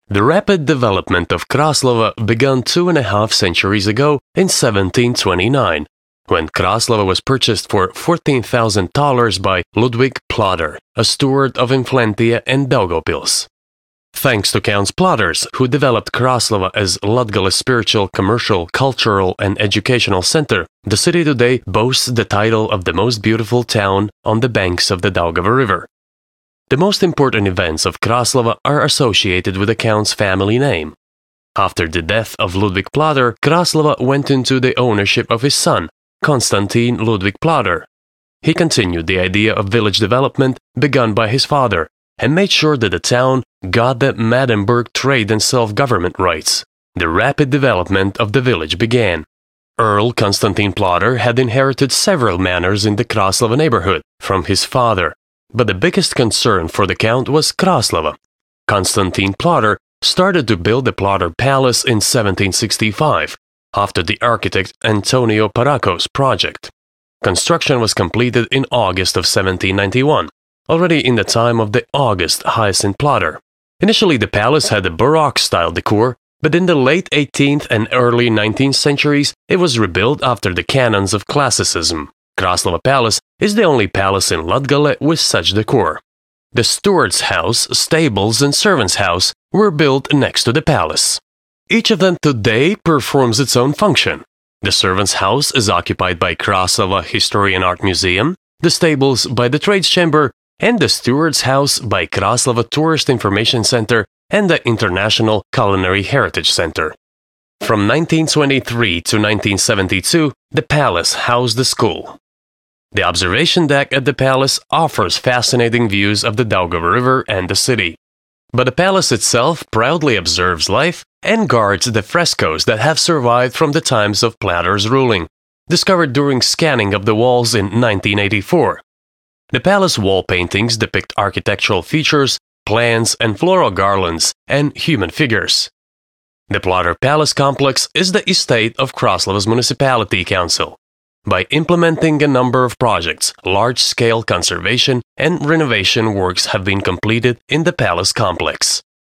The rapid development of Kraslova began 2.5 centuries ago in 1729, when Kraslova was purchased for $14,000 by Ludwig Plater, a steward of Inflentia and Daugavpils. Thanks to Counts Platers, who developed Kraslova as Latgale's spiritual, commercial, cultural, and educational center, the city today boasts the title of the most beautiful town on the banks of the Daugava River. The most important events of Kraslova are associated with the Count's family name. After the death of Ludwig Plater, Kraslova went into the ownership of his son, Konstantin Ludwig Plater. He continued the idea of village development begun by his father and made sure that the town got the Medenburg trade and self-government rights. The rapid development of the village began. Earl Konstantin Plater had inherited several manors in the Kraslova neighborhood from his father, but the biggest concern for the Count was Kraslova. Konstantin Plater started to build the Plater Palace in 1765, after the architect Antonio Paracco's project. Construction was completed in August of 1791, already in the time of the August Hyacinth Plater. Initially, the palace had a Baroque-style decor, but in the late 18th and early 19th centuries, it was rebuilt after the canons of classicism. Kraslova Palace is the only palace in Latgale with such decor. The steward's house, stables, and servant's house were built next to the palace. Each of them today performs its own function. The servant's house is occupied by Kraslova History and Art Museum, the stables by the Trades Chamber, and the steward's house by Kraslova Tourist Information Center and the International Culinary Heritage Center. From 1923 to 1972, the palace housed the school. The observation deck at the palace offers fascinating views of the Daugava River and the city. But the palace itself proudly observes life and guards the frescoes that have survived from the times of Plater's ruling, discovered during scanning of the walls in 1984. The palace wall paintings depict architectural features, plants and floral garlands, and human figures. The Plater Palace complex is the estate of Kraslova's Municipality Council. By implementing a number of projects, large-scale conservation and renovation works have been completed in the palace complex.